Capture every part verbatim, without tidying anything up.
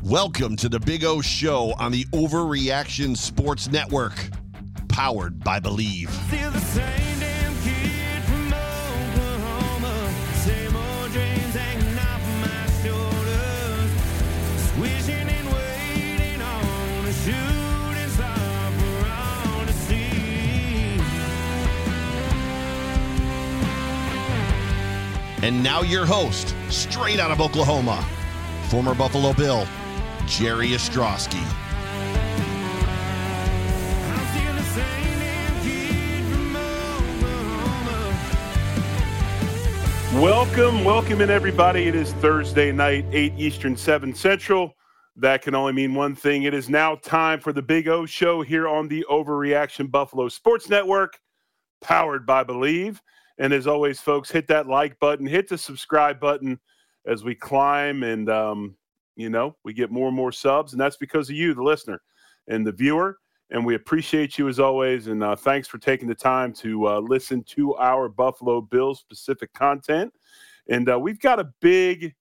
Welcome to the Big O Show on the Overreaction Sports Network, powered by Believe. Still the same damn kid from Oklahoma, same old dreams hanging off my shoulders, wishing and waiting on a shooting star for all to see. And now your host, straight out of Oklahoma, former Buffalo Bill, Jerry Ostrowski. I'm still the same damn kid from Oklahoma. Welcome, welcome in everybody. It is Thursday night, eight Eastern, seven Central. That can only mean one thing. It is now time for the Big O Show here on the Overreaction Buffalo Sports Network, powered by Believe. And as always, folks, hit that like button, hit the subscribe button as we climb and, um, you know, we get more and more subs. And that's because of you, the listener and the viewer. And we appreciate you as always. And uh, thanks for taking the time to uh, listen to our Buffalo Bills specific content. And uh, we've got a big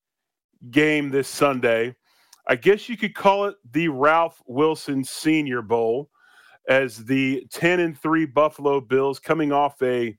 game this Sunday. I guess you could call it the Ralph Wilson Senior Bowl, as the ten and three Buffalo Bills, coming off a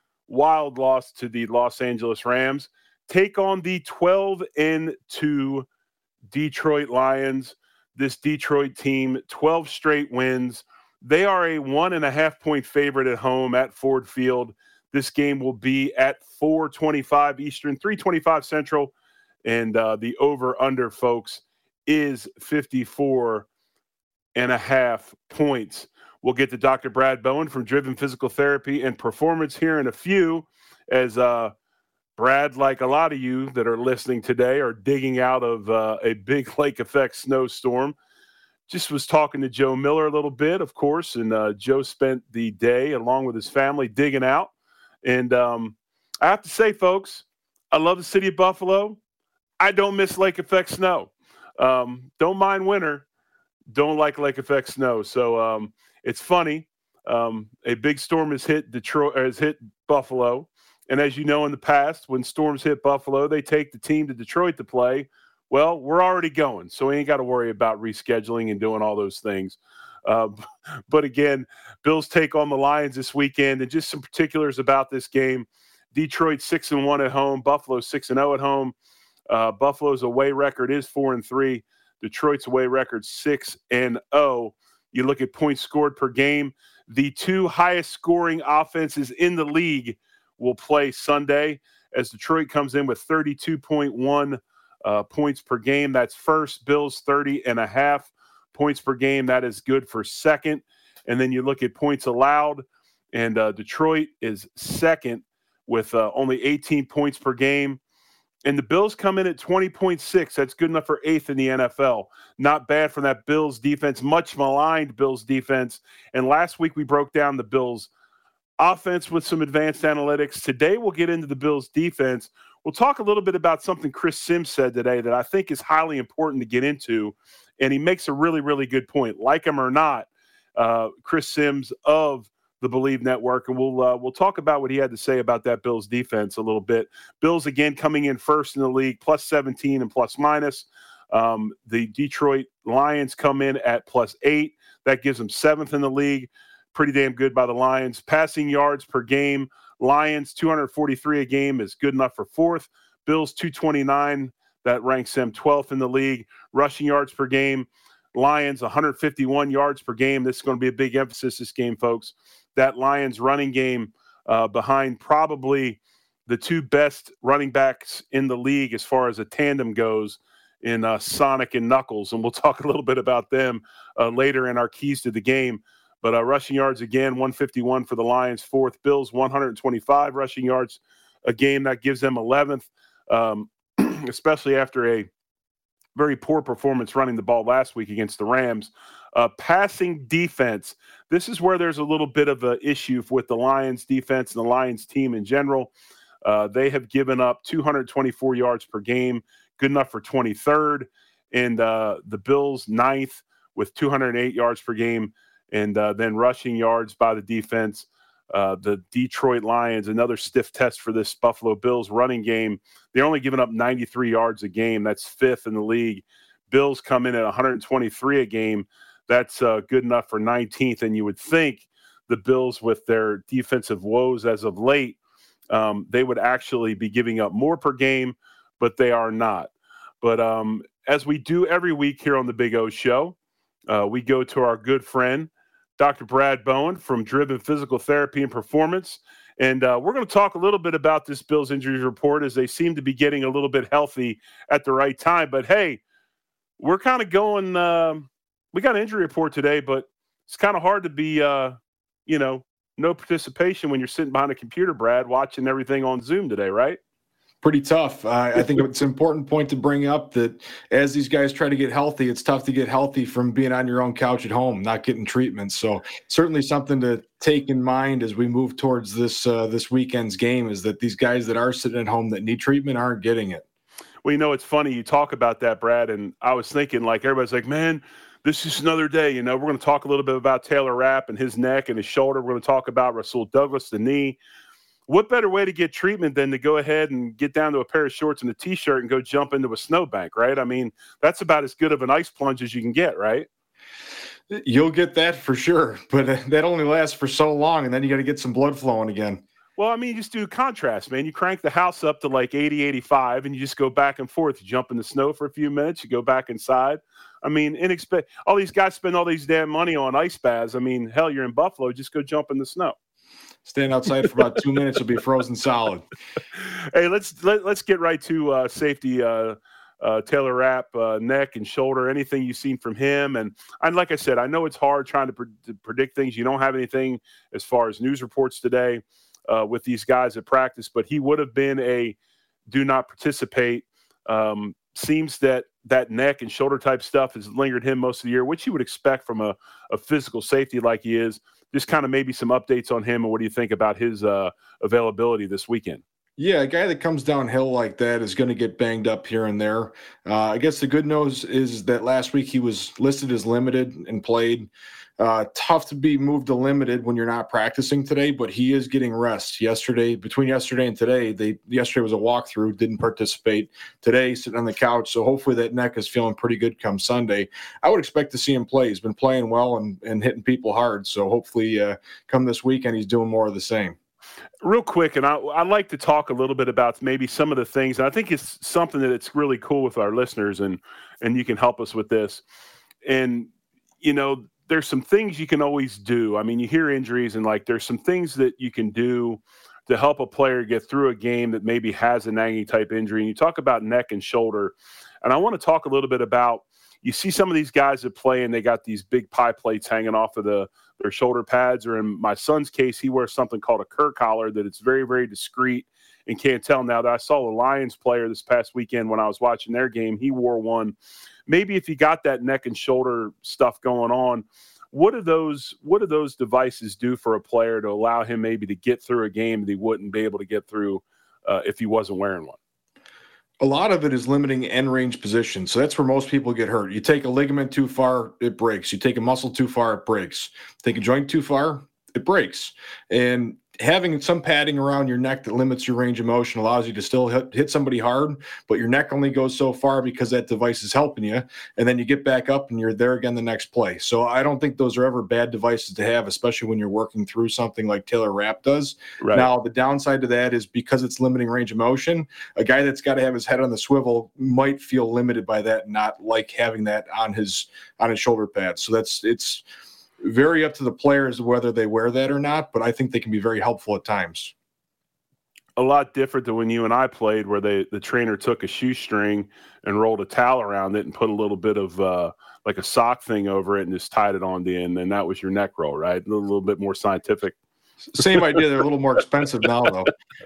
wild loss to the Los Angeles Rams, take on the twelve and two Detroit Lions. This Detroit team, twelve straight wins. They are a one and a half point favorite at home at Ford Field. This game will be at four twenty-five Eastern, three twenty-five Central, and uh, the over-under, folks, is fifty-four and a half points. We'll get to Doctor Brad Bowen from Driven Physical Therapy and Performance here in a few, as uh, Brad, like a lot of you that are listening today, are digging out of uh, a big lake effect snowstorm. Just was talking to Joe Miller a little bit, of course, and uh, Joe spent the day along with his family digging out. And um, I have to say, folks, I love the city of Buffalo. I don't miss lake effect snow. Um, don't mind winter. Don't like lake effect snow. So um, it's funny. Um, a big storm has hit Detroit, has hit Buffalo. And as you know, in the past, when storms hit Buffalo, they take the team to Detroit to play. Well, we're already going, so we ain't got to worry about rescheduling and doing all those things. Uh, but again, Bills take on the Lions this weekend, and just some particulars about this game. Detroit six and one at home, Buffalo six and zero at home. Uh, Buffalo's away record is four and three. Detroit's away record six and zero. You look at points scored per game. The two highest scoring offenses in the league will play Sunday, as Detroit comes in with thirty-two point one uh, points per game. That's first. Bills thirty and a half points per game. That is good for second. And then you look at points allowed, and uh, Detroit is second with uh, only eighteen points per game. And the Bills come in at twenty point six. That's good enough for eighth in the N F L. Not bad from that Bills defense, much maligned Bills defense. And last week we broke down the Bills offense with some advanced analytics. Today we'll get into the Bills defense. We'll talk a little bit about something Chris Sims said today that I think is highly important to get into. And he makes a really, really good point. Like him or not, uh, Chris Sims of the Believe Network, and we'll uh, we'll talk about what he had to say about that Bills defense a little bit. Bills, again, coming in first in the league, plus seventeen and plus minus. Um, the Detroit Lions come in at plus eight. That gives them seventh in the league. Pretty damn good by the Lions. Passing yards per game, Lions two hundred forty-three a game is good enough for fourth. Bills two twenty-nine, that ranks them twelfth in the league. Rushing yards per game, Lions one hundred fifty-one yards per game. This is going to be a big emphasis this game, folks. That Lions running game uh, behind probably the two best running backs in the league as far as a tandem goes in uh, Sonic and Knuckles. And we'll talk a little bit about them uh, later in our keys to the game. But uh, rushing yards, again, one fifty-one for the Lions, fourth. Bills, one hundred twenty-five rushing yards a game. That gives them eleventh, um, especially after a very poor performance running the ball last week against the Rams. Uh, passing defense, this is where there's a little bit of an issue with the Lions defense and the Lions team in general. Uh, they have given up two hundred twenty-four yards per game, good enough for twenty-third. And uh, the Bills, ninth, with two hundred eight yards per game. And uh, then rushing yards by the defense. Uh, the Detroit Lions, another stiff test for this Buffalo Bills running game. They're only giving up ninety-three yards a game. That's fifth in the league. Bills come in at one hundred twenty-three a game. That's uh, good enough for nineteenth. And you would think the Bills, with their defensive woes as of late, um, they would actually be giving up more per game, but they are not. But um, as we do every week here on the Big O Show, uh, we go to our good friend, Doctor Brad Bowen from Driven Physical Therapy and Performance. And uh, we're going to talk a little bit about this Bills injury report, as they seem to be getting a little bit healthy at the right time. But, hey, we're kind of going um, – we got an injury report today, but it's kind of hard to be, uh, you know, no participation when you're sitting behind a computer, Brad, watching everything on Zoom today, right? Pretty tough. Uh, I think it's an important point to bring up that as these guys try to get healthy, it's tough to get healthy from being on your own couch at home, not getting treatment. So certainly something to take in mind as we move towards this uh, this weekend's game is that these guys that are sitting at home that need treatment aren't getting it. Well, you know, it's funny you talk about that, Brad, and I was thinking, like, everybody's like, man, this is another day. You know, we're going to talk a little bit about Taylor Rapp and his neck and his shoulder. We're going to talk about Rasul Douglas, the knee. What better way to get treatment than to go ahead and get down to a pair of shorts and a T-shirt and go jump into a snowbank, right? I mean, that's about as good of an ice plunge as you can get, right? You'll get that for sure, but that only lasts for so long, and then you got to get some blood flowing again. Well, I mean, you just do contrast, man. You crank the house up to like eighty, eighty-five, and you just go back and forth. You jump in the snow for a few minutes. You go back inside. I mean, inexpe- all these guys spend all these damn money on ice baths. I mean, hell, you're in Buffalo. Just go jump in the snow. Stand outside for about two minutes, you'll be frozen solid. Hey, let's let, let's get right to uh, safety. Uh, uh, Taylor Rapp, uh, neck and shoulder. Anything you've seen from him, and and like I said, I know it's hard trying to, pre- to predict things. You don't have anything as far as news reports today uh, with these guys at practice, but he would have been a do not participate. Um, seems that that neck and shoulder type stuff has lingered him most of the year, which you would expect from a, a physical safety like he is. Just kind of maybe some updates on him, and what do you think about his uh, availability this weekend? Yeah, a guy that comes downhill like that is going to get banged up here and there. Uh, I guess the good news is that last week he was listed as limited and played. Uh, tough to be moved to limited when you're not practicing today, but he is getting rest. Yesterday, between yesterday and today, they yesterday was a walkthrough, didn't participate. Today, sitting on the couch, so hopefully that neck is feeling pretty good come Sunday. I would expect to see him play. He's been playing well and, and hitting people hard, so hopefully uh, come this weekend he's doing more of the same. Real quick, and I, I'd like to talk a little bit about maybe some of the things, and I think it's something that it's really cool with our listeners, and and you can help us with this. And, you know, there's some things you can always do. I mean, you hear injuries, and like there's some things that you can do to help a player get through a game that maybe has a nagging type injury. And you talk about neck and shoulder, and I want to talk a little bit about, you see some of these guys that play and they got these big pie plates hanging off of the their shoulder pads, or in my son's case, he wears something called a Kerr collar that it's very, very discreet and can't tell. Now, that I saw a Lions player this past weekend when I was watching their game, he wore one. Maybe if you got that neck and shoulder stuff going on, what do those what do those devices do for a player to allow him maybe to get through a game that he wouldn't be able to get through uh, if he wasn't wearing one? A lot of it is limiting end range position. So that's where most people get hurt. You take a ligament too far, it breaks. You take a muscle too far, it breaks. Take a joint too far, it breaks. And having some padding around your neck that limits your range of motion allows you to still hit, hit somebody hard, but your neck only goes so far because that device is helping you. And then you get back up and you're there again the next play. So I don't think those are ever bad devices to have, especially when you're working through something like Taylor Rapp does. Right. Now, the downside to that is because it's limiting range of motion, a guy that's got to have his head on the swivel might feel limited by that, and not like having that on his on his shoulder pad. So that's it's very up to the players whether they wear that or not, but I think they can be very helpful at times. A lot different than when you and I played, where they the trainer took a shoestring and rolled a towel around it and put a little bit of uh, like a sock thing over it and just tied it on the end, and that was your neck roll, right? A little, little bit more scientific. Same idea. They're a little more expensive now, though.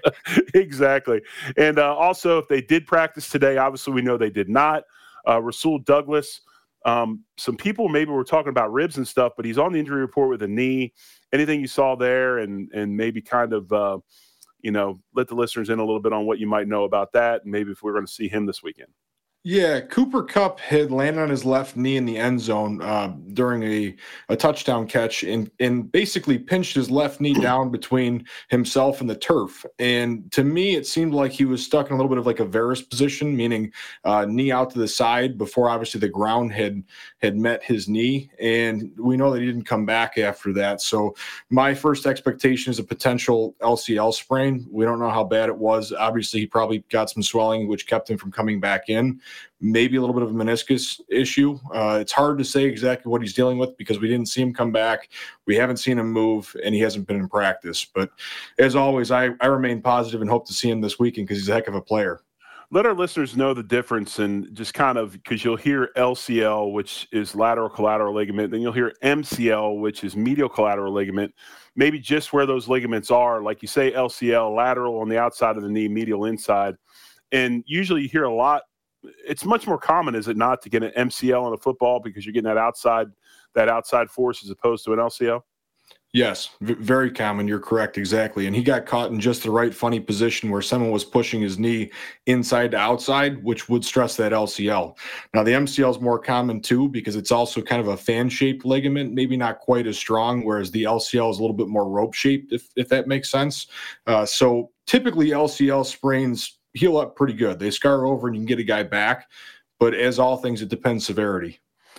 Exactly. And uh, also, if they did practice today, obviously we know they did not. Uh, Rasul Douglas, Um, some people maybe were talking about ribs and stuff, but he's on the injury report with a knee. Anything you saw there, and and maybe kind of, uh, you know, let the listeners in a little bit on what you might know about that, and maybe if we're going to see him this weekend. Yeah, Cooper Kupp had landed on his left knee in the end zone uh, during a, a touchdown catch and, and basically pinched his left knee down between himself and the turf. And to me, it seemed like he was stuck in a little bit of like a varus position, meaning uh, knee out to the side before obviously the ground had had met his knee. And we know that he didn't come back after that. So my first expectation is a potential L C L sprain. We don't know how bad it was. Obviously, he probably got some swelling, which kept him from coming back in. Maybe a little bit of a meniscus issue. Uh, it's hard to say exactly what he's dealing with because we didn't see him come back. We haven't seen him move, and he hasn't been in practice. But as always, I, I remain positive and hope to see him this weekend because he's a heck of a player. Let our listeners know the difference and just kind of because you'll hear L C L, which is lateral collateral ligament, then you'll hear M C L, which is medial collateral ligament. Maybe just where those ligaments are, like you say, L C L, lateral on the outside of the knee, medial inside. And usually you hear a lot. It's much more common, is it not, to get an M C L in a football because you're getting that outside that outside force as opposed to an L C L? Yes, v- very common. You're correct, exactly. And he got caught in just the right funny position where someone was pushing his knee inside to outside, which would stress that L C L. Now, the M C L is more common too because it's also kind of a fan-shaped ligament, maybe not quite as strong, whereas the L C L is a little bit more rope-shaped, if, if that makes sense. Uh, so typically L C L sprains heal up pretty good. They scar over and you can get a guy back. But as all things, it depends severity.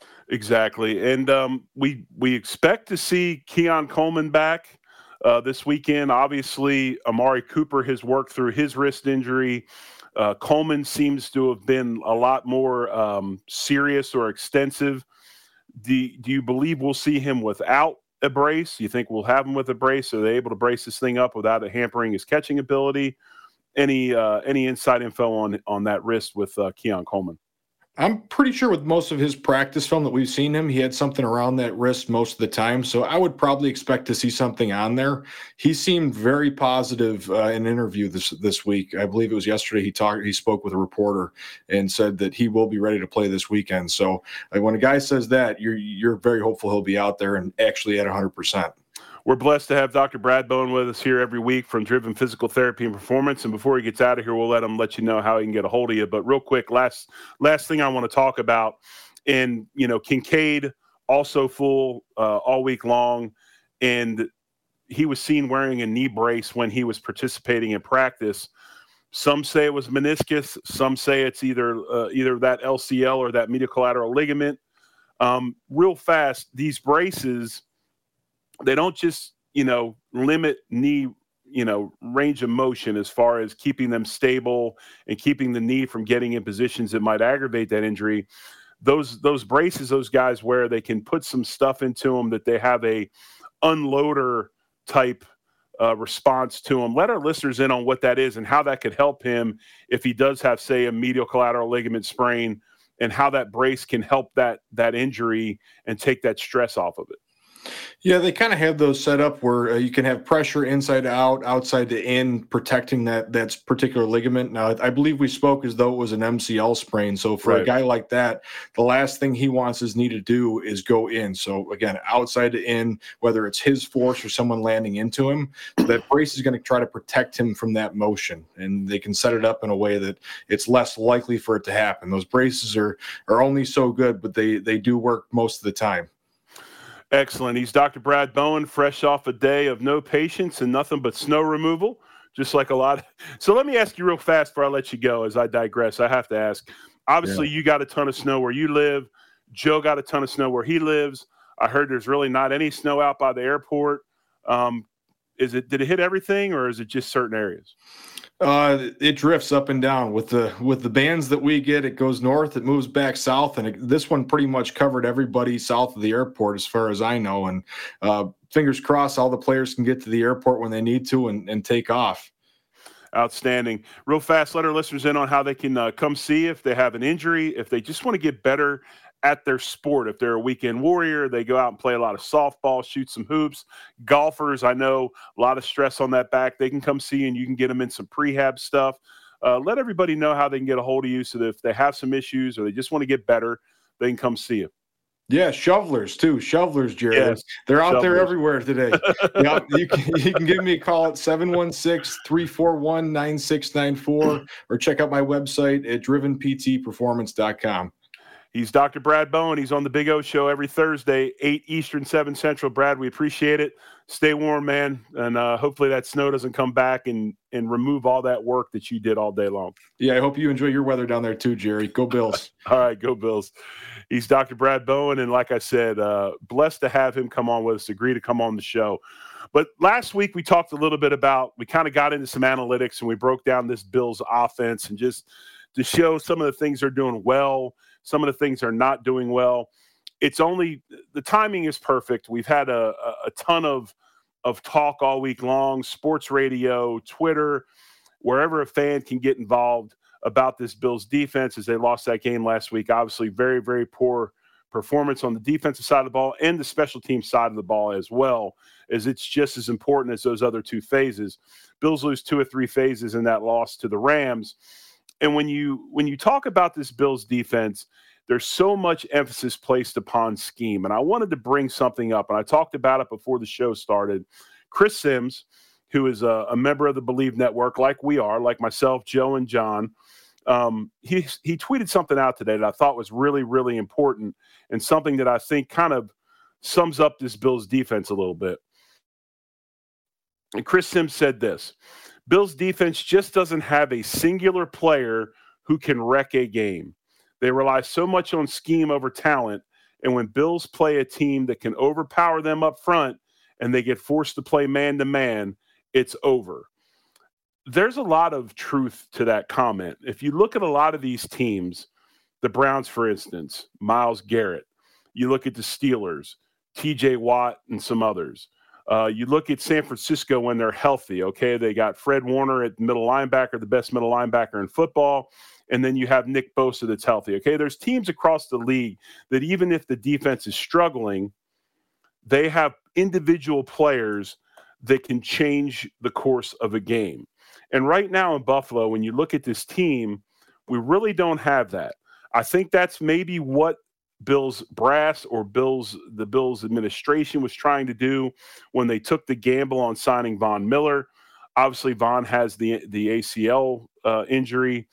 Exactly. And um, we we expect to see Keon Coleman back uh, this weekend. Obviously, Amari Cooper has worked through his wrist injury. Uh, Coleman seems to have been a lot more um, serious or extensive. Do, do you believe we'll see him without a brace? You think we'll have him with a brace? Are they able to brace this thing up without it hampering his catching ability? Any uh, any inside info on on that wrist with uh, Keon Coleman? I'm pretty sure with most of his practice film that we've seen him, he had something around that wrist most of the time. So I would probably expect to see something on there. He seemed very positive uh, in an interview this this week. I believe it was yesterday. He talked. He spoke with a reporter and said that he will be ready to play this weekend. So like, when a guy says that, you're you're very hopeful he'll be out there and actually at one hundred percent. We're blessed to have Doctor Brad Bowen with us here every week from Driven Physical Therapy and Performance. And before he gets out of here, we'll let him let you know how he can get a hold of you. But real quick, last last thing I want to talk about, and you know, Kincaid also full uh, all week long, and he was seen wearing a knee brace when he was participating in practice. Some say it was meniscus. Some say it's either uh, either that L C L or that medial collateral ligament. Um, real fast, these braces, they don't just, you know, limit knee, you know, range of motion as far as keeping them stable and keeping the knee from getting in positions that might aggravate that injury. Those those braces, those guys wear, they can put some stuff into them that they have a unloader type uh, response to them. Let our listeners in on what that is and how that could help him if he does have, say, a medial collateral ligament sprain, and how that brace can help that that injury and take that stress off of it. Yeah, they kind of have those set up where uh, you can have pressure inside to out, outside to in, protecting that that particular ligament. Now, I believe we spoke as though it was an M C L sprain. So for Right. a guy like that, the last thing he wants his knee to do is go in. So again, outside to in, whether it's his force or someone landing into him, so that brace is going to try to protect him from that motion. And they can set it up in a way that it's less likely for it to happen. Those braces are are only so good, but they they do work most of the time. Excellent. He's Doctor Brad Bowen, fresh off a day of no patients and nothing but snow removal, just like a lot. Of... So let me ask you real fast before I let you go, as I digress. I have to ask. Obviously, yeah. You got a ton of snow where you live. Joe got a ton of snow where he lives. I heard there's really not any snow out by the airport. Um, is it? Did it hit everything, or is it just certain areas? Uh, it drifts up and down with the with the bands that we get. It goes north, it moves back south, and it, this one pretty much covered everybody south of the airport, as far as I know. And uh, fingers crossed, all the players can get to the airport when they need to and, and take off. Outstanding. Real fast, let our listeners in on how they can uh, come see if they have an injury, if they just want to get better at their sport. If they're a weekend warrior, they go out and play a lot of softball, shoot some hoops. Golfers, I know a lot of stress on that back. They can come see you, and you can get them in some prehab stuff. Uh, let everybody know how they can get a hold of you so that if they have some issues or they just want to get better, they can come see you. Yeah, shovelers too. Shovelers, Jerry. Yes, They're out there shovelers. everywhere today. Yeah, you can, you can give me a call at seven one six, three four one, nine six nine four or check out my website at driven p t performance dot com. He's Doctor Brad Bowen. He's on the Big O Show every Thursday, eight Eastern, seven Central. Brad, we appreciate it. Stay warm, man, and uh, hopefully that snow doesn't come back and, and remove all that work that you did all day long. Yeah, I hope you enjoy your weather down there too, Jerry. Go Bills. All right, go Bills. He's Doctor Brad Bowen, and like I said, uh, blessed to have him come on with us, agree to come on the show. But last week we talked a little bit about, we kind of got into some analytics, and we broke down this Bills offense and just to show some of the things they're doing well, some of the things they're not doing well. It's only – the timing is perfect. We've had a, a, a ton of, of talk all week long, sports radio, Twitter, wherever a fan can get involved about this Bills defense as they lost that game last week. Obviously, very, very poor performance on the defensive side of the ball and the special team side of the ball as well, as it's just as important as those other two phases. Bills lose two or three phases in that loss to the Rams. And when you when you talk about this Bills defense, there's so much emphasis placed upon scheme. And I wanted to bring something up, and I talked about it before the show started. Chris Sims, who is a, a member of the Believe Network, like we are, like myself, Joe, and John, um, he, he tweeted something out today that I thought was really, really important and something that I think kind of sums up this Bills defense a little bit. And Chris Sims said this: Bills defense just doesn't have a singular player who can wreck a game. They rely so much on scheme over talent, and when Bills play a team that can overpower them up front and they get forced to play man-to-man, it's over. There's a lot of truth to that comment. If you look at a lot of these teams, the Browns, for instance, Myles Garrett, you look at the Steelers, T J Watt, and some others. Uh, you look at San Francisco when they're healthy, okay? They got Fred Warner at middle linebacker, the best middle linebacker in football, and then you have Nick Bosa that's healthy, okay? There's teams across the league that even if the defense is struggling, they have individual players that can change the course of a game. And right now in Buffalo, when you look at this team, we really don't have that. I think that's maybe what Bills brass or Bills, the Bills administration was trying to do when they took the gamble on signing Von Miller. Obviously, Von has the, the A C L uh, injury.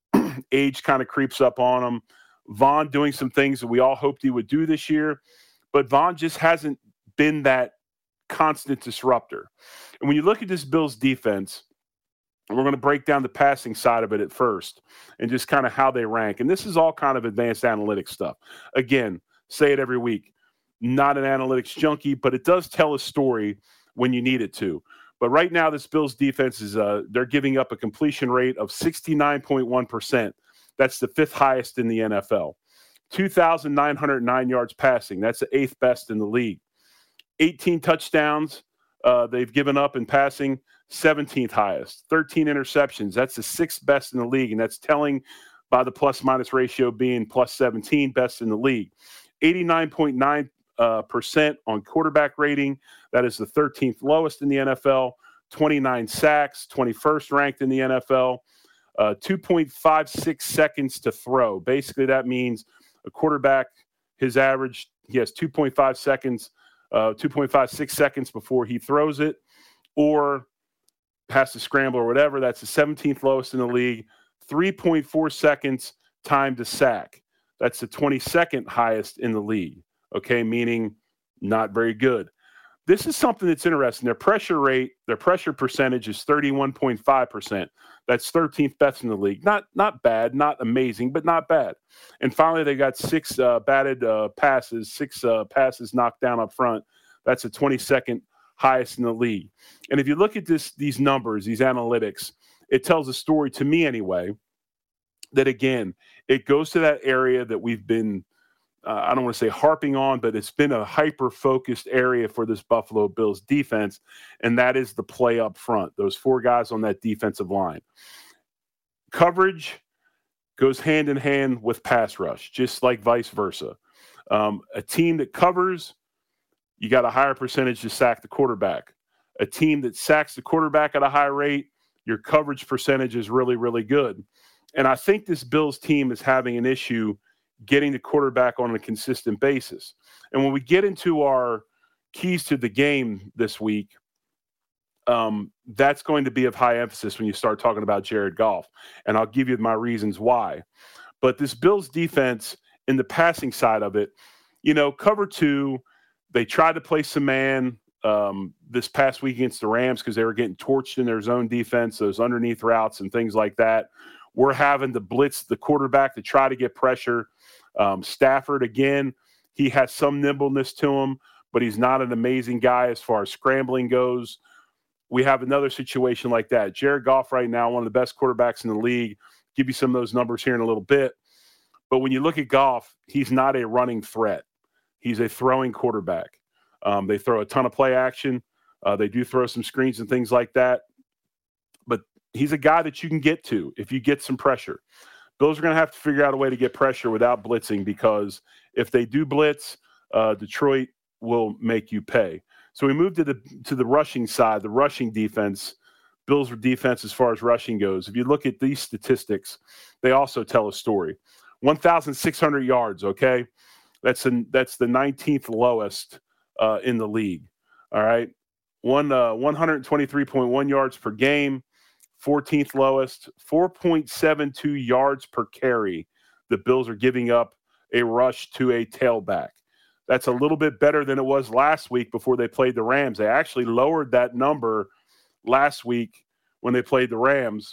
Age kind of creeps up on him. Von doing some things that we all hoped he would do this year, but Von just hasn't been that constant disruptor. And when you look at this Bills defense, and we're going to break down the passing side of it at first and just kind of how they rank. And this is all kind of advanced analytics stuff. Again, say it every week. Not an analytics junkie, but it does tell a story when you need it to. But right now, this Bills defense is uh, they're giving up a completion rate of sixty-nine point one percent. That's the fifth highest in the N F L. two thousand nine hundred nine yards passing. That's the eighth best in the league. eighteen touchdowns uh, they've given up in passing, seventeenth highest. thirteen interceptions. That's the sixth best in the league, and that's telling by the plus-minus ratio being plus seventeen, best in the league. eighty-nine point nine uh, percent on quarterback rating. That is the thirteenth lowest in the N F L. twenty-nine sacks, twenty-first ranked in the N F L. Uh, two point five six seconds to throw. Basically, that means a quarterback, his average, he has two point five seconds, uh, two point five six seconds before he throws it, or has to scramble or whatever. That's the seventeenth lowest in the league. three point four seconds time to sack. That's the twenty-second highest in the league, okay, meaning not very good. This is something that's interesting. Their pressure rate, their pressure percentage is thirty-one point five percent. That's thirteenth best in the league. Not not bad, not amazing, but not bad. And finally, they got six uh, batted uh, passes, six uh, passes knocked down up front. That's the twenty-second highest in the league. And if you look at this, these numbers, these analytics, it tells a story to me anyway, that again, it goes to that area that we've been, uh, I don't want to say harping on, but it's been a hyper-focused area for this Buffalo Bills defense, and that is the play up front, those four guys on that defensive line. Coverage goes hand in hand with pass rush, just like vice versa. Um, a team that covers, you got a higher percentage to sack the quarterback. A team that sacks the quarterback at a high rate, your coverage percentage is really, really good. And I think this Bills team is having an issue getting the quarterback on a consistent basis. And when we get into our keys to the game this week, um, that's going to be of high emphasis when you start talking about Jared Goff. And I'll give you my reasons why. But this Bills defense in the passing side of it, you know, cover two, they tried to play some man um, this past week against the Rams because they were getting torched in their zone defense, those underneath routes and things like that. We're having to blitz the quarterback to try to get pressure. Um, Stafford, again, he has some nimbleness to him, but he's not an amazing guy as far as scrambling goes. We have another situation like that. Jared Goff right now, one of the best quarterbacks in the league. Give you some of those numbers here in a little bit. But when you look at Goff, he's not a running threat. He's a throwing quarterback. Um, they throw a ton of play action. Uh, they do throw some screens and things like that. But he's a guy that you can get to if you get some pressure. Bills are going to have to figure out a way to get pressure without blitzing, because if they do blitz, uh, Detroit will make you pay. So we move to the to the rushing side, the rushing defense. Bills' defense as far as rushing goes. If you look at these statistics, they also tell a story. one thousand six hundred yards, okay? That's an, that's the nineteenth lowest uh, in the league, all right? One, uh, one twenty-three point one yards per game, fourteenth lowest, four point seven two yards per carry. The Bills are giving up a rush to a tailback. That's a little bit better than it was last week before they played the Rams. They actually lowered that number last week when they played the Rams.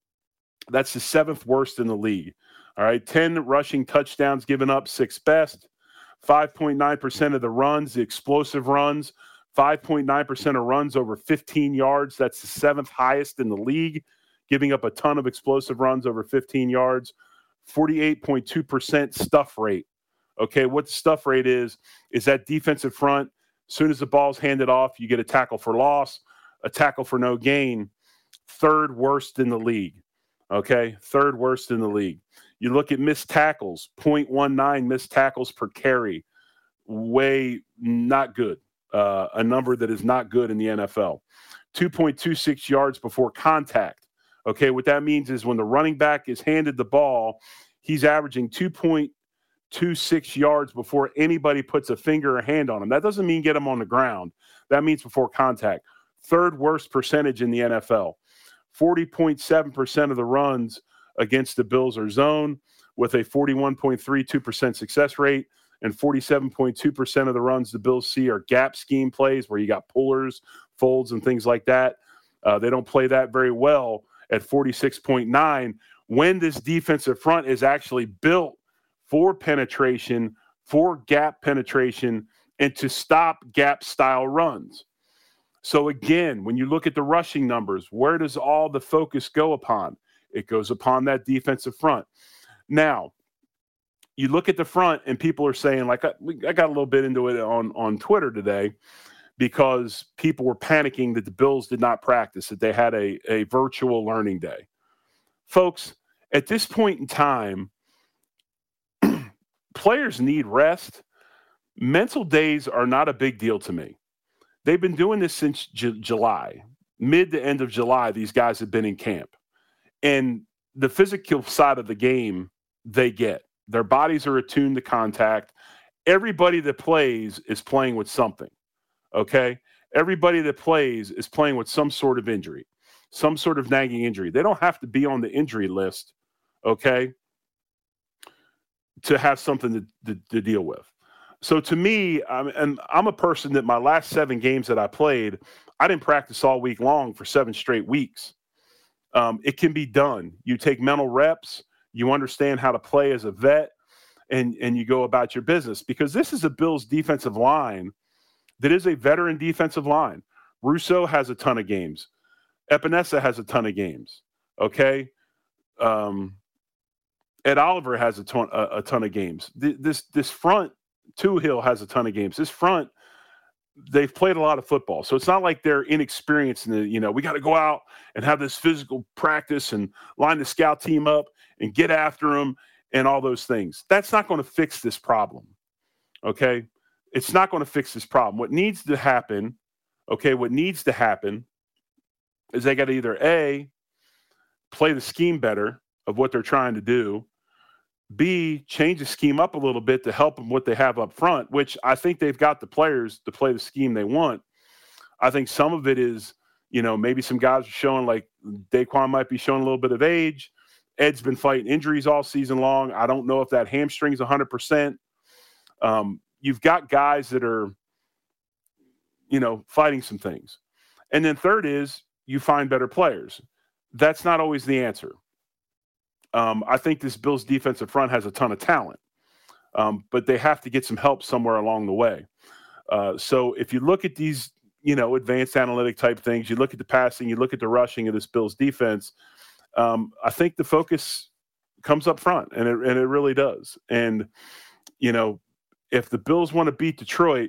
That's the seventh worst in the league. All right, ten rushing touchdowns given up, sixth best. five point nine percent of the runs, the explosive runs, five point nine percent of runs over fifteen yards. That's the seventh highest in the league, giving up a ton of explosive runs over fifteen yards. forty-eight point two percent stuff rate. Okay, what the stuff rate is, is that defensive front, as soon as the ball's handed off, you get a tackle for loss, a tackle for no gain. Third worst in the league. Okay, third worst in the league. You look at missed tackles, zero point one nine missed tackles per carry. Way not good. Uh, a number that is not good in the N F L. two point two six yards before contact. Okay, what that means is when the running back is handed the ball, he's averaging two point two six yards before anybody puts a finger or hand on him. That doesn't mean get him on the ground. That means before contact. Third worst percentage in the N F L. forty point seven percent of the runs against the Bills are zone, with a forty-one point three two percent success rate, and forty-seven point two percent of the runs the Bills see are gap scheme plays where you got pullers, folds, and things like that. Uh, they don't play that very well at forty-six point nine when this defensive front is actually built for penetration, for gap penetration, and to stop gap-style runs. So again, when you look at the rushing numbers, where does all the focus go upon? It goes upon that defensive front. Now, you look at the front, and people are saying, like I, I got a little bit into it on, on Twitter today, because people were panicking that the Bills did not practice, that they had a, a virtual learning day. Folks, at this point in time, players need rest. Mental days are not a big deal to me. They've been doing this since J- July. Mid to end of July, these guys have been in camp. And the physical side of the game, they get. Their bodies are attuned to contact. Everybody that plays is playing with something, okay? Everybody that plays is playing with some sort of injury, some sort of nagging injury. They don't have to be on the injury list, okay, to have something to, to, to deal with. So to me, I'm, and I'm a person that my last seven games that I played, I didn't practice all week long for seven straight weeks. Um, it can be done. You take mental reps, you understand how to play as a vet, and, and you go about your business, because this is a Bills defensive line that is a veteran defensive line. Russo has a ton of games. Epinesa has a ton of games, okay? Um, Ed Oliver has a ton, a, a ton of games. Th- this this front, Tuhill has a ton of games. This front, they've played a lot of football. So it's not like they're inexperienced in the, you know, we got to go out and have this physical practice and line the scout team up and get after them and all those things. That's not going to fix this problem, okay? It's not going to fix this problem. What needs to happen, okay, what needs to happen is they got to either A, play the scheme better of what they're trying to do, B, change the scheme up a little bit to help them what they have up front, which I think they've got the players to play the scheme they want. I think some of it is, you know, maybe some guys are showing, like Daquan might be showing a little bit of age. Ed's been fighting injuries all season long. I don't know if that hamstring's one hundred percent. Um, you've got guys that are, you know, fighting some things. And then third is you find better players. That's not always the answer. Um, I think this Bills defensive front has a ton of talent, um, but they have to get some help somewhere along the way. Uh, so if you look at these, you know, advanced analytic type things, you look at the passing, you look at the rushing of this Bills defense, um, I think the focus comes up front, and it, and it really does. And, you know, if the Bills want to beat Detroit,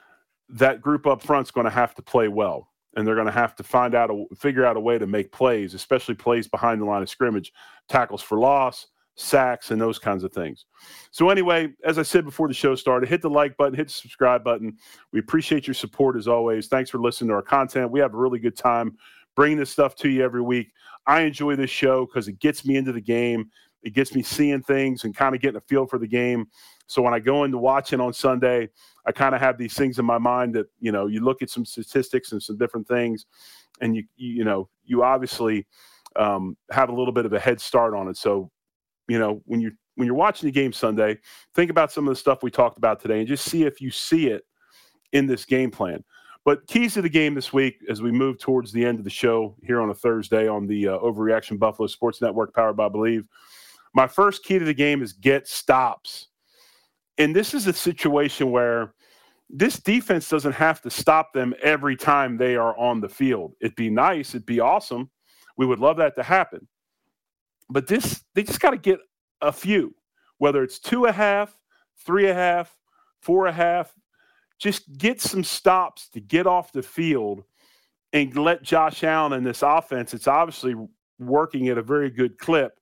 that group up front is going to have to play well, and they're going to have to find out a figure out a way to make plays, especially plays behind the line of scrimmage, tackles for loss, sacks, and those kinds of things. So anyway, as I said before the show started, hit the like button, hit the subscribe button. We appreciate your support as always. Thanks for listening to our content. We have a really good time bringing this stuff to you every week. I enjoy this show because it gets me into the game. It gets me seeing things and kind of getting a feel for the game. So when I go into watching on Sunday, I kind of have these things in my mind that, you know, you look at some statistics and some different things, and you, you, you know, you obviously um, have a little bit of a head start on it. So, you know, when you when you're watching the game Sunday, think about some of the stuff we talked about today and just see if you see it in this game plan. But keys to the game this week as we move towards the end of the show here on a Thursday on the uh, Overreaction Buffalo Sports Network, powered by Believe. My first key to the game is get stops. And this is a situation where this defense doesn't have to stop them every time they are on the field. It'd be nice. It'd be awesome. We would love that to happen. But this, they just got to get a few, whether it's two and a half, three and a half, four and a half. Just get some stops to get off the field and let Josh Allen and this offense, it's obviously working at a very good clip.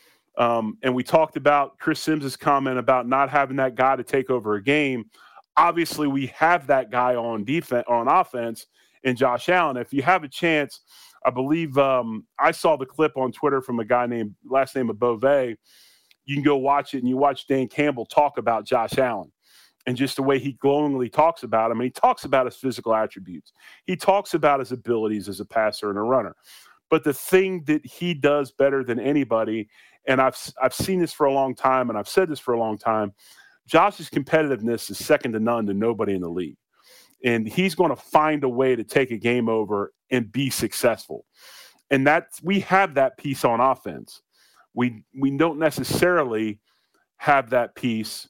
Um, and we talked about Chris Sims' comment about not having that guy to take over a game. Obviously, we have that guy on defense, on offense, and Josh Allen. If you have a chance, I believe um, I saw the clip on Twitter from a guy named last name of Beauvais. You can go watch it, and you watch Dan Campbell talk about Josh Allen and just the way he glowingly talks about him. And he talks about his physical attributes. He talks about his abilities as a passer and a runner. But the thing that he does better than anybody, and I've I've seen this for a long time, and I've said this for a long time, Josh's competitiveness is second to none to nobody in the league. And he's going to find a way to take a game over and be successful. And that we have that piece on offense. We we don't necessarily have that piece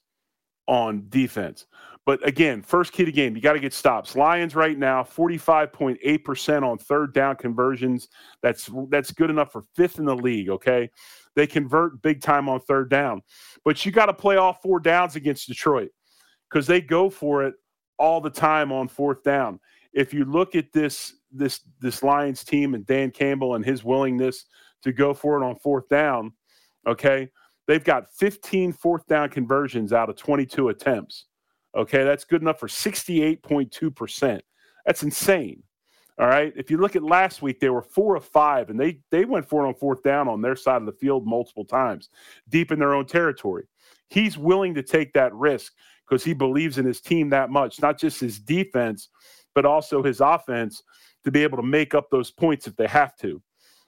on defense. But again, first key to game, you got to get stops. Lions right now, forty-five point eight percent on third down conversions. That's that's good enough for fifth in the league, okay? They convert big time on third down. But you got to play all four downs against Detroit because they go for it all the time on fourth down. If you look at this this this Lions team and Dan Campbell and his willingness to go for it on fourth down, okay, they've got fifteen fourth down conversions out of twenty-two attempts. Okay, that's good enough for sixty-eight point two percent. That's insane. All right. If you look at last week, they were four of five, and they they went for it on fourth down on their side of the field multiple times, deep in their own territory. He's willing to take that risk because he believes in his team that much, not just his defense, but also his offense to be able to make up those points if they have to.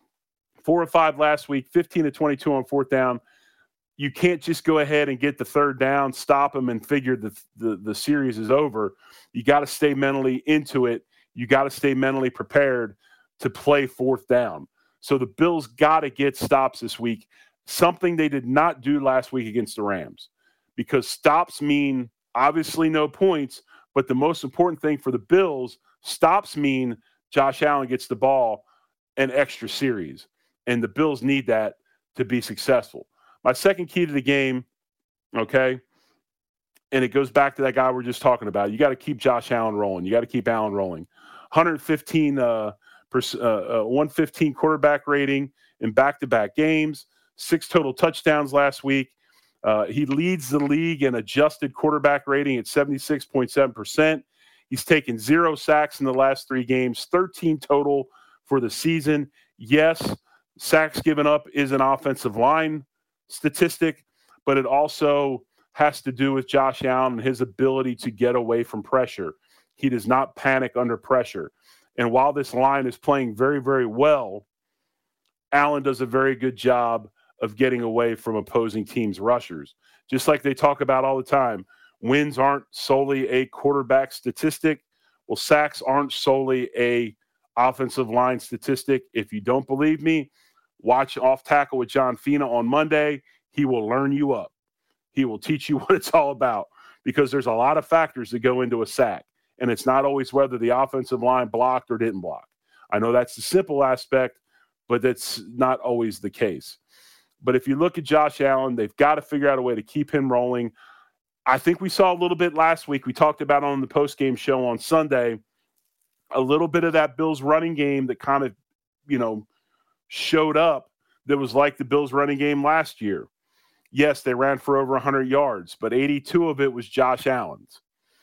Four of five last week, fifteen to twenty-two on fourth down. You can't just go ahead and get the third down, stop them, and figure the, the, the series is over. You got to stay mentally into it. You got to stay mentally prepared to play fourth down. So the Bills got to get stops this week, something they did not do last week against the Rams, because stops mean obviously no points, but the most important thing for the Bills, stops mean Josh Allen gets the ball an extra series, and the Bills need that to be successful. My second key to the game, okay, and it goes back to that guy we're just talking about. You got to keep Josh Allen rolling. You got to keep Allen rolling. one fifteen, uh, per, uh, uh, one fifteen quarterback rating in back-to-back games, six total touchdowns last week. Uh, he leads the league in adjusted quarterback rating at seventy-six point seven percent. He's taken zero sacks in the last three games, thirteen total for the season. Yes, sacks given up is an offensive line statistic, but it also has to do with Josh Allen and his ability to get away from pressure. He does not panic under pressure. And while this line is playing very, very well, Allen does a very good job of getting away from opposing teams' rushers. Just like they talk about all the time, wins aren't solely a quarterback statistic. Well, sacks aren't solely a offensive line statistic. If you don't believe me, watch Off Tackle with John Fina on Monday. He will learn you up. He will teach you what it's all about, because there's a lot of factors that go into a sack, and it's not always whether the offensive line blocked or didn't block. I know that's the simple aspect, but that's not always the case. But if you look at Josh Allen, they've got to figure out a way to keep him rolling. I think we saw a little bit last week. We talked about on the postgame show on Sunday, a little bit of that Bills running game that kind of, you know, showed up that was like the Bills running game last year. Yes, they ran for over one hundred yards, but eighty-two of it was Josh Allen's.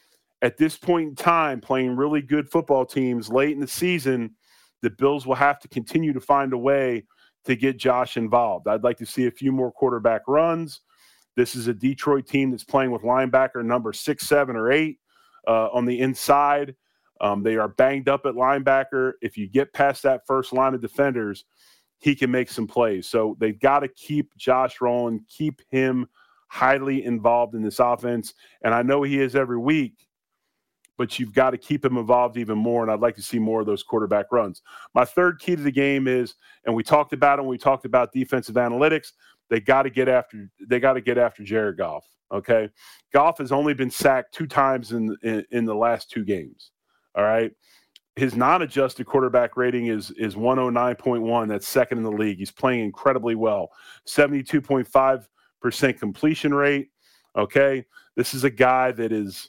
At this point in time, playing really good football teams late in the season, the Bills will have to continue to find a way to get Josh involved. I'd like to see a few more quarterback runs. This is a Detroit team that's playing with linebacker number six, seven, or eight uh, on the inside. Um, they are banged up at linebacker. If you get past that first line of defenders, he can make some plays. So they've got to keep Josh rolling, keep him highly involved in this offense. And I know he is every week, but you've got to keep him involved even more, and I'd like to see more of those quarterback runs. My third key to the game is, and we talked about it when we talked about defensive analytics, they got to get after they got to get after Jared Goff. Okay, Goff has only been sacked two times in, in in the last two games. All right, his non-adjusted quarterback rating is is one oh nine point one. That's second in the league. He's playing incredibly well. seventy-two point five percent completion rate. Okay, this is a guy that is.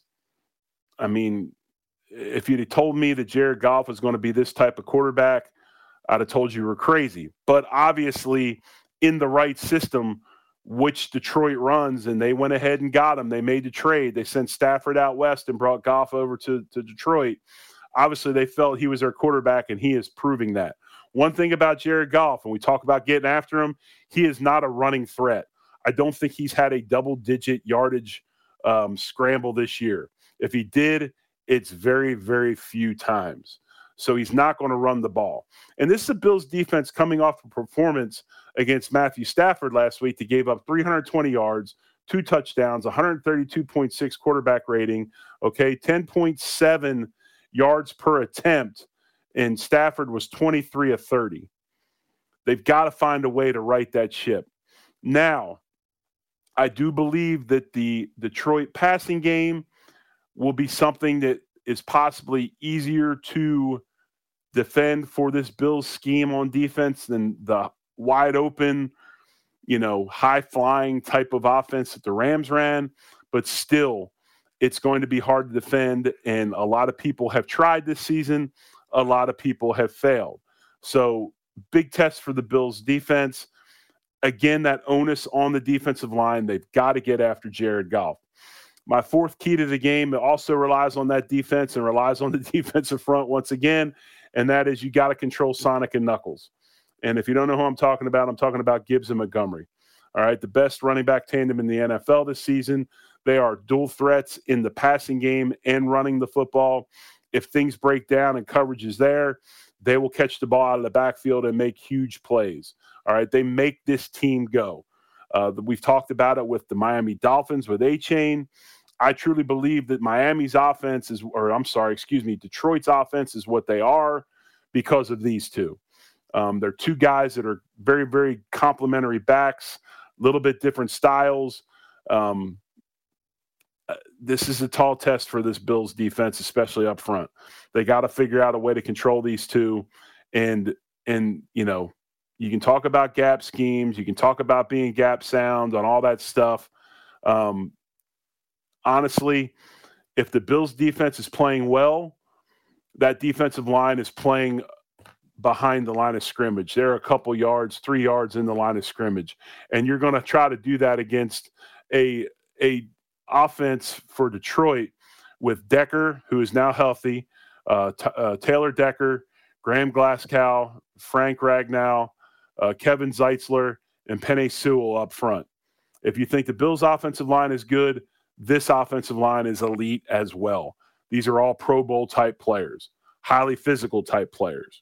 I mean, if you'd have told me that Jared Goff was going to be this type of quarterback, I'd have told you you were crazy. But obviously, in the right system, which Detroit runs, and they went ahead and got him. They made the trade. They sent Stafford out west and brought Goff over to, to Detroit. Obviously, they felt he was their quarterback, and he is proving that. One thing about Jared Goff, and we talk about getting after him, he is not a running threat. I don't think he's had a double-digit yardage um, scramble this year. If he did, it's very, very few times. So he's not going to run the ball. And this is the Bills defense coming off a performance against Matthew Stafford last week that gave up three hundred twenty yards, two touchdowns, one thirty-two point six quarterback rating, okay, ten point seven yards per attempt, and Stafford was twenty-three of thirty. They've got to find a way to right that ship. Now, I do believe that the Detroit passing game will be something that is possibly easier to defend for this Bills scheme on defense than the wide open, you know, high flying type of offense that the Rams ran. But still, it's going to be hard to defend. And a lot of people have tried this season. A lot of people have failed. So big test for the Bills defense. Again, that onus on the defensive line. They've got to get after Jared Goff. My fourth key to the game also relies on that defense and relies on the defensive front once again, and that is you got to control Sonic and Knuckles. And if you don't know who I'm talking about, I'm talking about Gibbs and Montgomery. All right, the best running back tandem in the N F L this season. They are dual threats in the passing game and running the football. If things break down and coverage is there, they will catch the ball out of the backfield and make huge plays. All right, they make this team go. Uh, we've talked about it with the Miami Dolphins with A-Chain. I truly believe that Miami's offense is, or I'm sorry, excuse me, Detroit's offense is what they are because of these two. Um, they're two guys that are very, very complementary backs, a little bit different styles. Um, uh, this is a tall test for this Bills defense, especially up front. They got to figure out a way to control these two. And, and you know, you can talk about gap schemes. You can talk about being gap sound on all that stuff. Um, honestly, if the Bills defense is playing well, that defensive line is playing behind the line of scrimmage. They're a couple yards, three yards in the line of scrimmage. And you're going to try to do that against a, a offense for Detroit with Decker, who is now healthy, uh, t- uh, Taylor Decker, Graham Glasgow, Frank Ragnow, uh, Kevin Zeitzler, and Penei Sewell up front. If you think the Bills' offensive line is good, this offensive line is elite as well. These are all Pro Bowl type players, highly physical type players.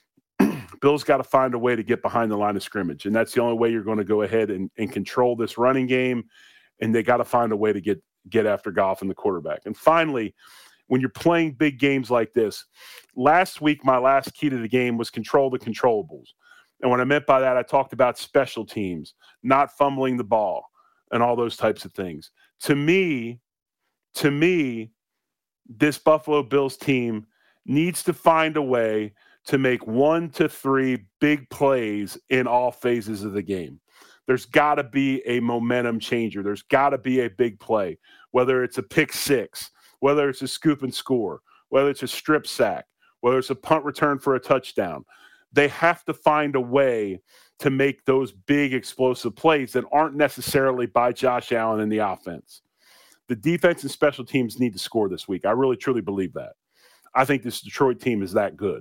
Bills got to find a way to get behind the line of scrimmage, and that's the only way you're going to go ahead and, and control this running game, and they got to find a way to get, get after Goff and the quarterback. And finally, when you're playing big games like this, last week my last key to the game was control the controllables. And what I meant by that, I talked about special teams, not fumbling the ball, and all those types of things. To me, to me, this Buffalo Bills team needs to find a way to make one to three big plays in all phases of the game. There's got to be a momentum changer. There's got to be a big play, whether it's a pick six, whether it's a scoop and score, whether it's a strip sack, whether it's a punt return for a touchdown. They have to find a way to make those big explosive plays that aren't necessarily by Josh Allen in the offense. The defense and special teams need to score this week. I really, truly believe that. I think this Detroit team is that good.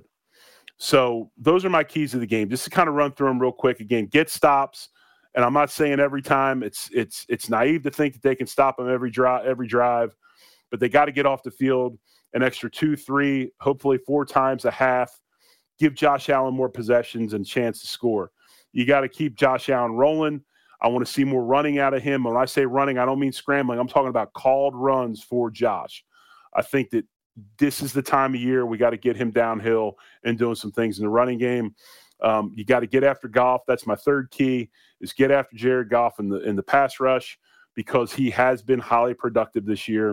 So those are my keys to the game. Just to kind of run through them real quick again. Get stops, and I'm not saying every time. It's it's it's naive to think that they can stop them every drive, every drive, but they got to get off the field an extra two, three, hopefully four times a half. Give Josh Allen more possessions and chance to score. You got to keep Josh Allen rolling. I want to see more running out of him. When I say running, I don't mean scrambling. I'm talking about called runs for Josh. I think that this is the time of year we got to get him downhill and doing some things in the running game. Um, you got to get after Goff. That's my third key, is get after Jared Goff in the in the pass rush, because he has been highly productive this year.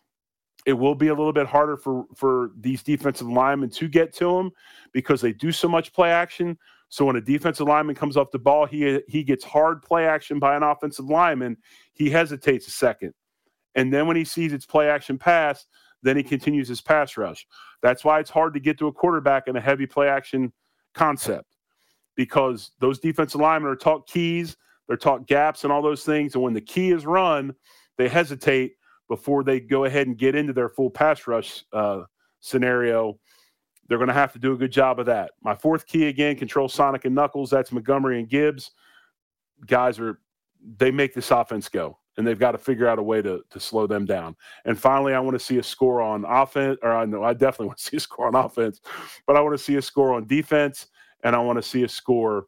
It will be a little bit harder for, for these defensive linemen to get to him because they do so much play action. So when a defensive lineman comes off the ball, he he gets hard play action by an offensive lineman. He hesitates a second. And then when he sees it's play action pass, then he continues his pass rush. That's why it's hard to get to a quarterback in a heavy play action concept, because those defensive linemen are taught keys, they're taught gaps and all those things. And when the key is run, they hesitate before they go ahead and get into their full pass rush uh, scenario. They're going to have to do a good job of that. My fourth key, again, control Sonic and Knuckles. That's Montgomery and Gibbs. Guys are, they make this offense go, and they've got to figure out a way to, to slow them down. And finally, I want to see a score on offense, or I know I definitely want to see a score on offense, but I want to see a score on defense, and I want to see a score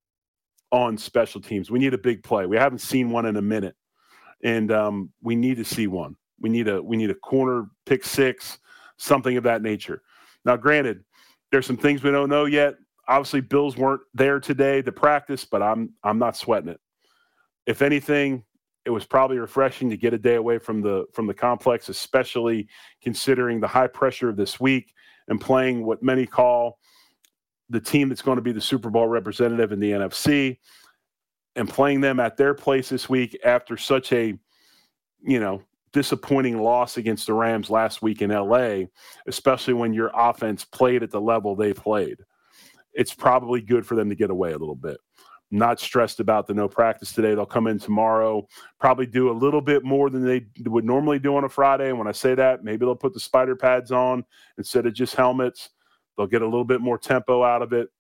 on special teams. We need a big play. We haven't seen one in a minute, and um, we need to see one. We need a we need a corner pick six, something of that nature. Now, granted, there's some things we don't know yet. Obviously, Bills weren't there today to practice, but I'm I'm not sweating it. If anything, it was probably refreshing to get a day away from the from the complex, especially considering the high pressure of this week and playing what many call the team that's going to be the Super Bowl representative in the N F C, and playing them at their place this week after such a, you know, disappointing loss against the Rams last week in L A, especially when your offense played at the level they played. It's probably good for them to get away a little bit. Not stressed about the no practice today. They'll come in tomorrow, probably do a little bit more than they would normally do on a Friday. And when I say that, maybe they'll put the spider pads on instead of just helmets. They'll get a little bit more tempo out of it.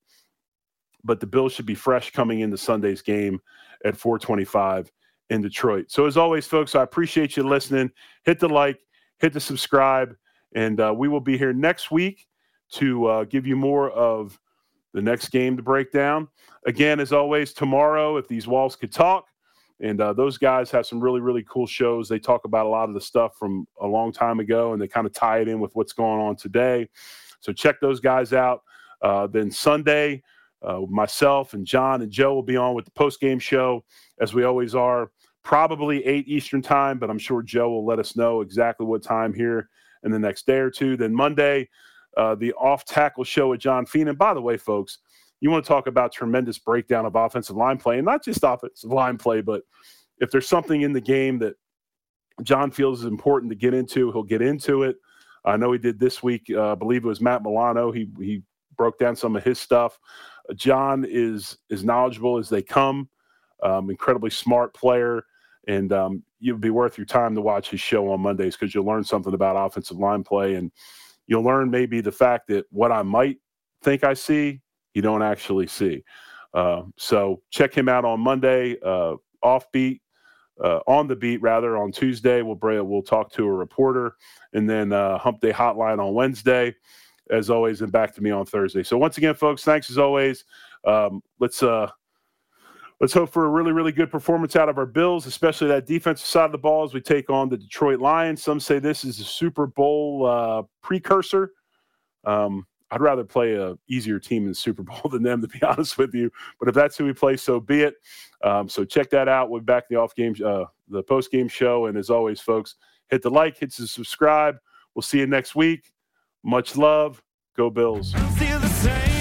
But the Bills should be fresh coming into Sunday's game at four twenty-five in Detroit. So as always, folks, I appreciate you listening. Hit the like, hit the subscribe, and uh, we will be here next week to uh, give you more of the next game to break down. Again, as always, tomorrow, If These Walls Could Talk, and uh, those guys have some really, really cool shows. They talk about a lot of the stuff from a long time ago, and they kind of tie it in with what's going on today. So check those guys out. Uh, then Sunday, uh, myself and John and Joe will be on with the post-game show, as we always are, probably eight Eastern time, but I'm sure Joe will let us know exactly what time here in the next day or two. Then Monday, uh, the off-tackle show with John Feenan. By the way, folks, you want to talk about tremendous breakdown of offensive line play, and not just offensive line play, but if there's something in the game that John feels is important to get into, he'll get into it. I know he did this week. Uh, I believe it was Matt Milano. He he broke down some of his stuff. Uh, John is as knowledgeable as they come, um, incredibly smart player, and um, you'll be worth your time to watch his show on Mondays because you'll learn something about offensive line play, and you'll learn maybe the fact that what I might think I see, you don't actually see. Uh, so check him out on Monday, uh, Offbeat, uh, on the beat rather on Tuesday. We'll we'll talk to a reporter, and then uh, Hump Day Hotline on Wednesday, as always, and back to me on Thursday. So once again, folks, thanks as always. Um, let's uh, let's hope for a really, really good performance out of our Bills, especially that defensive side of the ball as we take on the Detroit Lions. Some say this is a Super Bowl uh, precursor. Um, I'd rather play a easier team in the Super Bowl than them, to be honest with you. But if that's who we play, so be it. Um, so check that out. We'll be back in the off game, uh, the post game show. And as always, folks, hit the like, hit the subscribe. We'll see you next week. Much love. Go Bills. Still the same.